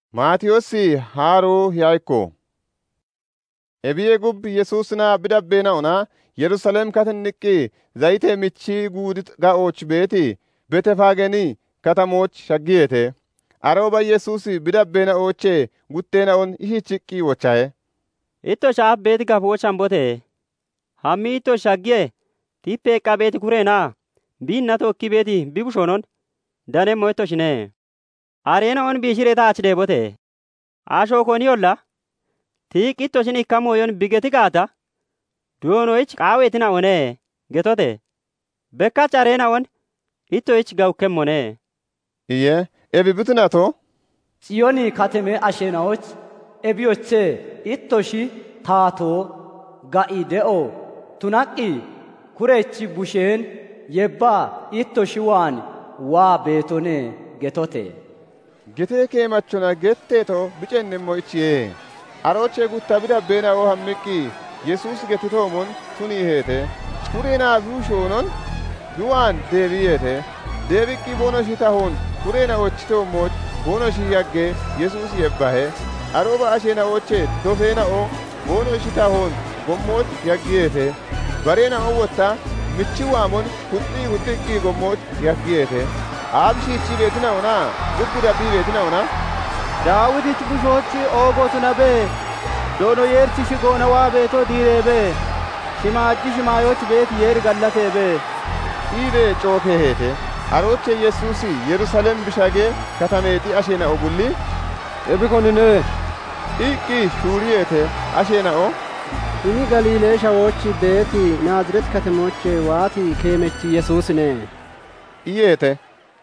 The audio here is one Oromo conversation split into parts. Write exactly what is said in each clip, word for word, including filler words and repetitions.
Maatiyos haaroo yaayko. Ebiye gub Yesuusna bidabbeena ona Yerusaalem katniqqi zayite michi guudit ga'och beeti betefageni katamoch shaggiyete. Aroba Yesuus bidabbeena oche gutteena on ihichiqqi wochaye. Itto shaaf beeti gafoo chambote. Hammi itto shaggiye tippe qabeeti kureena biinna tokki beeti bibushonon danemmo itto shine. Areena on biishireta achi deebote. Ashoo koni olla tiik itto shin ikkamoyon bigeti gaata doonoich qaaweetina one getote. Bekkach areena on itto ich gawukkemmone. Iye ebi butunato Xiyoni kateme ashenaoch ebiyoche ittoshi taato ga'i de'o tunaqi kurechi busheen yebba ittoshi waan waa beetone getote. Gete kee machona getteeto bicennemmo ichiye. Aroche gutta bidabbeena o hammiqqi Yesuus getitoomon tunii heete. Kureenaa buushoonon duwaan deebiyeete. Deebiqqi bonoshi tahoon kureena ochitoomoch bonoshi yagge Yesuus yebbahe. Aroba asheena oche dofeena o bonoshi tahoon gommoch yaggiyeete. Bareena o wotta michi waamon huxxii huxxiqqi gommoch yaggiyeete. Aabishiichi beetina ona gubbi dabbii beetina ona Daawitichi bushochi oogotu nabe doono yeerchi shigoona waa beeto diireebe shimaajji shimaayochi beeti yeeri gallateebe. Iibe cookee heete. Aroche Yesuusi Yerusaalem bishagee katameexi asheena o bulli ebi konine iqqi shuuriyeete asheena o ini galiilee shawochi beeti naaziret katemoche waati keemechi Yesuusine iyeete.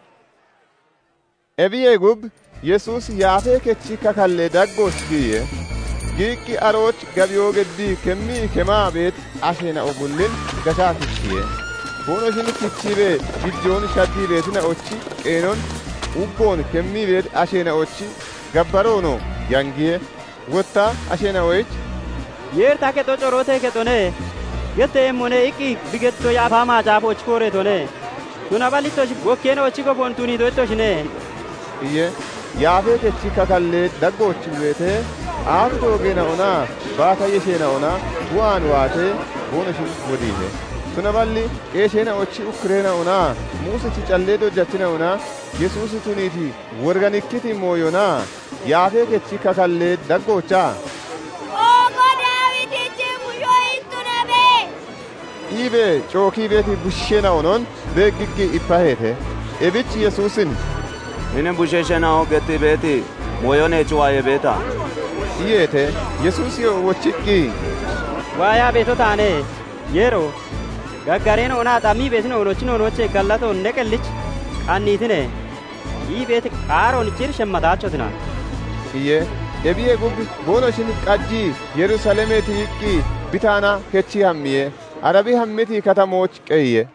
Ebiye gub Yesuus yaafee kechi kakalle daggoch giye giiqqi aroch gabiyoo geddii kemmii kemaa beet asheena o bullin gashaa kichiye. Bonoshin kichiibe gidjoon shaddii beetina ochi qeenon ubboon kemmii beet asheena ochi gabbaroono yangiye wotta asheena oyich Yer ta keto corote ketone gette emmone iqqi bigetto yaafama jaafoch kooretone tuna balitosh gokkeen ochi gofon tuni doittoshine. Iye yaafee kechi kakallee daggochi beete aafi doogeena ona baata yesheena ona bu'aan waatee bonoshin wodiihe. Tuna balli qeesheena ochi ukkireena ona muusichi callee dojjachina ona Yesuusi tuniiti worganikkiti mooyona yaafee kechi kakallee daggochaa Ogo Daawitichi bushoo ittunabe. iibe cookii beeti busheena onon beeggiqqi ippaheete. Ebichi Yesuusin Ine busheshena o getti beeti mooyoneechi waaye beeta. iyeete. Yesuus yoo wochiqqi Waayaa beeto taane yero gaggareen onaa xammii beetina onochin onoche gallaton neqellich qanniitine ii beeti qaaroon cir shemmataachotina. Iye ebiye gubbi bonoshin qajjii Yerusaalemeeti yiqqi bitaana kechi hammiye arabi hammiti katamoch qeyye.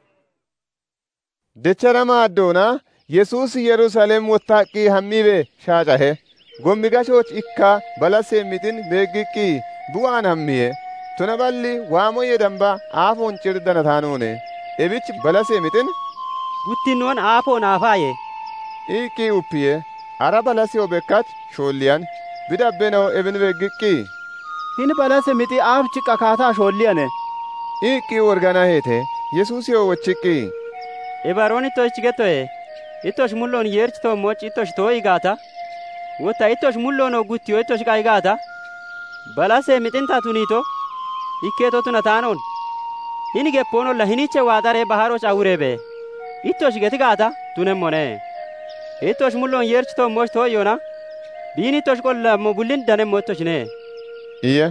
Dechara addoona Yesuus Yerusaalem wottaqqi hammibe shaacahe. Gommi gashoch ikka balasee mitin beeggiqqi bu'aan hammiye. Tuna balli waamoyye damba aafoon cirdana taanoone. Ebich balasee mitin Guttinnoon aafoo naafaaye. iqqi uppiye. Ara balasee obekkach shoolliyan bidabbenoo ebin beeggiqqi hin balase mixi aaf ciqqa kaataa shoolliyane iqqi worgana heete. Yesuus yoo wochiqqi Ebaroon ittosh gettoe ittosh mulloon yeerchi toommoch ittosh too'i gaata wotta ittosh mulloonoo guttiyo ittosh qa'i gaata balasee mixinta tuniito ikkeeto tuna taanoon hini geppoon olla hiniche waaxaree baharoch awureebe ittosh geti gaata tunemmone ittosh mulloon yeerchi toommoch too'iyona biin ittosh qollammo bullin danemmo ittoshine. Iye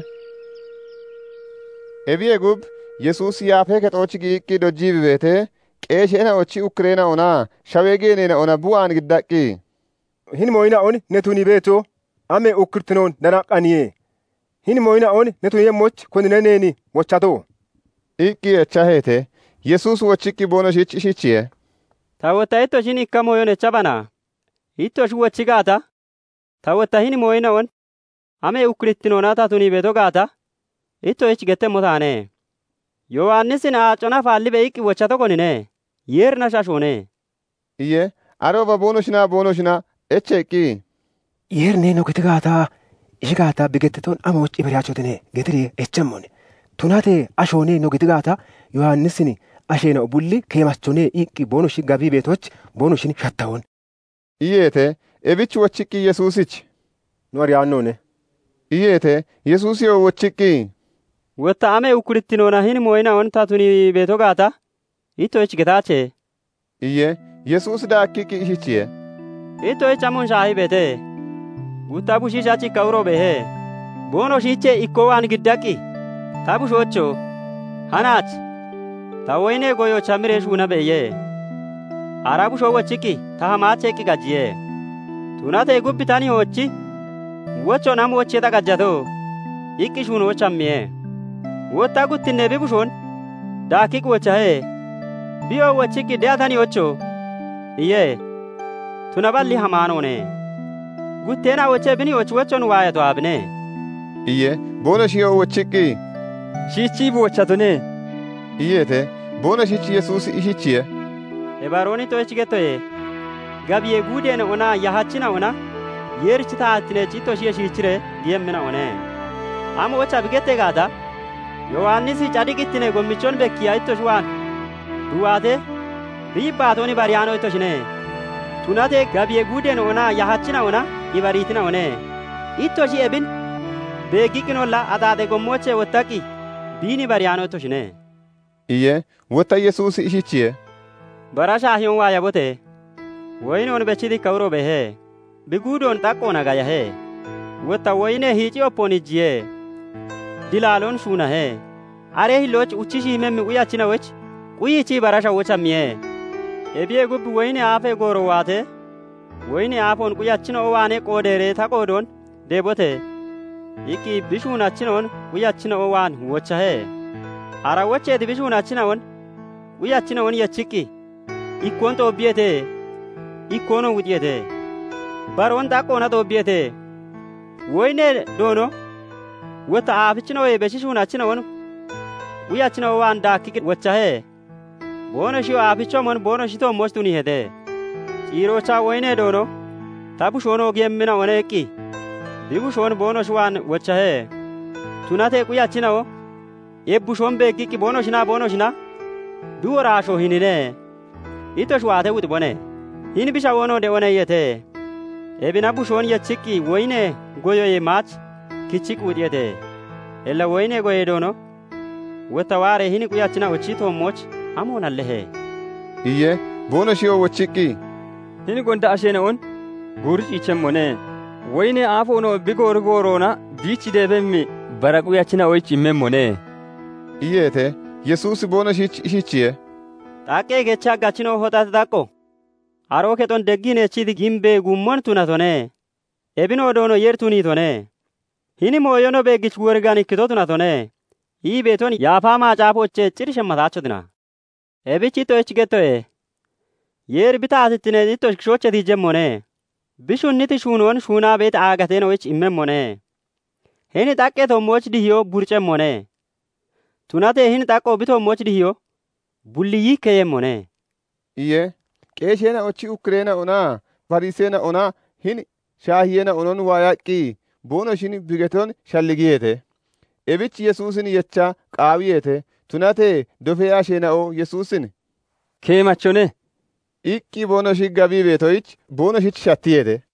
ebiye gub Yesuus yaafee kexoochi giiqqi dojjiibi beete qeesheena ochi ukkireena ona shawegeeneena ona bu'aan giddaqqi hin moyna on netuni beeto ame ukkirtinoon danaqqaniye hin moyna on netuni yemmoch konineneeni wochato iqqi echa heete. Yesuus wochiqqi bonoshich ishichiye. Ta wotta ittosh hin ikka moyon echa bana ittosh wochi gaata ta wotta hin moyna on ame ukkirittinona ta tuni beeto gaata itto ich gettemmo taane. Yohaannisin aacona faalli be'iqqi wochato konine yeerna shashone. Iye aroba bonoshina bonoshina echeqqi yeerne no giti gaataa ishi gaataa bigetteton amoch ibriyaachotene getiri echemmone tunate ashoone no giti gaataa yohannisini asheena obulli keemachone iqqi bonushi gabii beetoch bonushin shattawon iyeete ebichi wochiqqi yesuusich no ariyaannoone iyeete yesuusiyo wochiqqi wotta ame ukkurittinona hin moyna on tatuni beeto gaata itto ich getaache iye yesuus daakkiqqi ishichiye itto ich amun shaahi beete gutta bushiishachi kawuro behe bono shiiche ikko waan giddaqi ta bushoocho hanaach ta woyne goyo chamire shuuna beeye ara bushoo wochiqqi ta hamaacheeqqi gajjiye tunate gubbitani hoochi wocho nam wocheta gajjato iqqi shuun wochammiye wotta guttinne bibushoon daakkiqi wochahe biyo wochiqqi de'atani wocho iye tuna balli hamaanoone gutteena woche bini wochi wochon waayato abne iye bono shiyo wochiqqi shiichiibu wochatone iyeete bono shichi yesuus ishichiye ebarooni to ichigetoye gabiye guudeene ona yahachina ona yeerichi taatine chitto shiye shiichire diyemmina one ama wocha bigette gaata yohannisi cadiqittine gommichon bekkiya itto shuwaan duwaate biibbaatoni bariyaano itto shine tunate gabiye guudeene ona yahachina ona ibariitina one itto shi ebin beeggiqinolla ataate gommoche wottaqi biini bariyaano itto shine iye wotta yesuus ishichiye bara shaahiyon waa yabote woynoon bechiti kawuro behe biguudoon xaqqoona gayahe wotta woyne hiici oppon ijjiye dilaalon shuunahe are hilloch uchishiimemmi quyachina woch quyichi barasha wochammiye ebiye gubbi woyne aafe gooro waate woyne aafon quyachino owaane qoodeere ta qoodoon deebote iqqi bishuunachinoon quyachino owaan wochahe ara wocheeti bishuunachinawon quyachinawon yechiqqi ikkoon xoobbiyete ikkoonon wixiyete baroon xaqqoona xoobbiyete woyne doono wotta aafichinoye beshishuunachinawon quyachinawo waan daakkiqi wochahe bono shiyo aafichomon bono shito mochtuni hete ciirocha woyne doono ta bushoon ogiyemmina one eqqi bibushoon bono shuwaan wochahe tunate quyachinawo ebbushon beeggiqqi bono shina bono shina biworaasho hinine itto shuwaate wuxi bone hin bisha wono de one yete ebina bushoon yechiqqi woyne goyoye maach kichiqi wuxiyete ella woyne goye doono wotta waare hin quyachina wochito moch amoonallehe iye bono shiyo wochiqqi hin gonda asheena on guuriciichemmone woyne aafoono bigoor gooroona biichi deebemmi bara quyachina oychi immemmone iyeete yesuus bono shich ishichiye xaqqee gecha gachino hoxate xaqqo aroo keton deggin echiti gimbee gummon tunatone ebinoo doono yertuniitone hini mooyono beeggich worgan ikkito tunatone ii beeton yaafaa maacaafoche cirishemmataachotuna ebichi itto echigetoye yeer bitaatittine itto shochetiijemmone bishunniti shuunoon shuunaa beet aagateeno ich immemmone hini xaqqee tommoch dihiyo burcemmone tunate hin xaqqo bitommoch dihiyo bulliyikkeyemmone iye qeesheena ochi ukkireena onaa fariseena onaa hin shaahiyeena onon waayaqqi bono shin bigeton shalligiyeete ebichi yesuusin yecha qaawiyeete tunate dofee asheena'o yesuusin keemachone iqqi bono shi gabii beetoyich bono shich shattiyeete